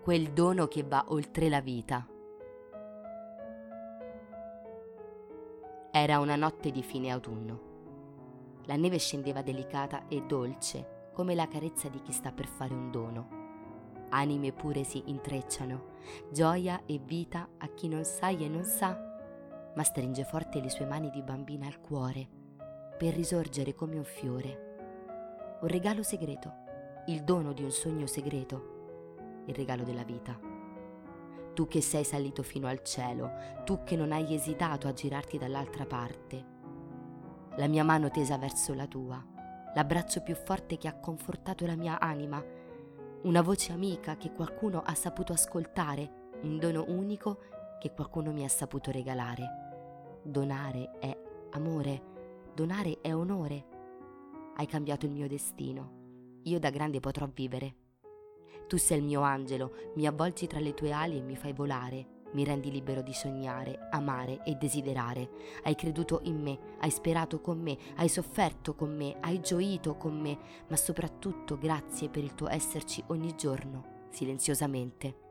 quel dono che va oltre la vita. Era una notte di fine autunno. La neve scendeva delicata e dolce, come la carezza di chi sta per fare un dono. Anime pure si intrecciano, gioia e vita a chi non sai e non sa, ma stringe forte le sue mani di bambina al cuore, per risorgere come un fiore. Un regalo segreto, il dono di un sogno segreto, il regalo della vita. Tu che sei salito fino al cielo, tu che non hai esitato a girarti dall'altra parte. La mia mano tesa verso la tua, l'abbraccio più forte che ha confortato la mia anima, una voce amica che qualcuno ha saputo ascoltare, un dono unico che qualcuno mi ha saputo regalare. Donare è amore, donare è onore. Hai cambiato il mio destino, io da grande potrò vivere. Tu sei il mio angelo, mi avvolgi tra le tue ali e mi fai volare, mi rendi libero di sognare, amare e desiderare. Hai creduto in me, hai sperato con me, hai sofferto con me, hai gioito con me, ma soprattutto grazie per il tuo esserci ogni giorno, silenziosamente.